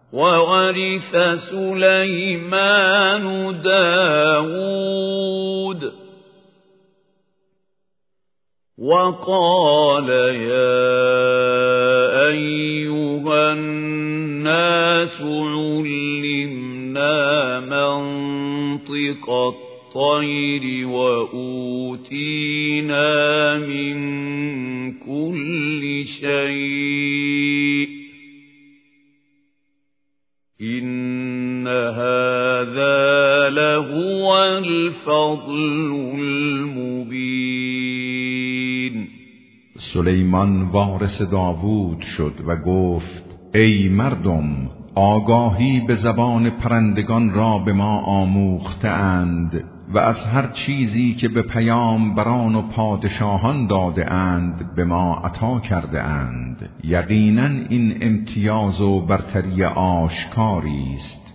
وورث سليمان داود وقال يا أيها الناس علمنا منطق الطير وأوتينا من كل شيء إن هذا لهو الفضل المبين. سلیمان وارث داوود شد و گفت ای مردم، آگاهی به زبان پرندگان را به ما آموخته اند و از هر چیزی که به پیامبران و پادشاهان داده اند به ما عطا کرده اند. یقینا این امتیاز و برتری آشکاری است.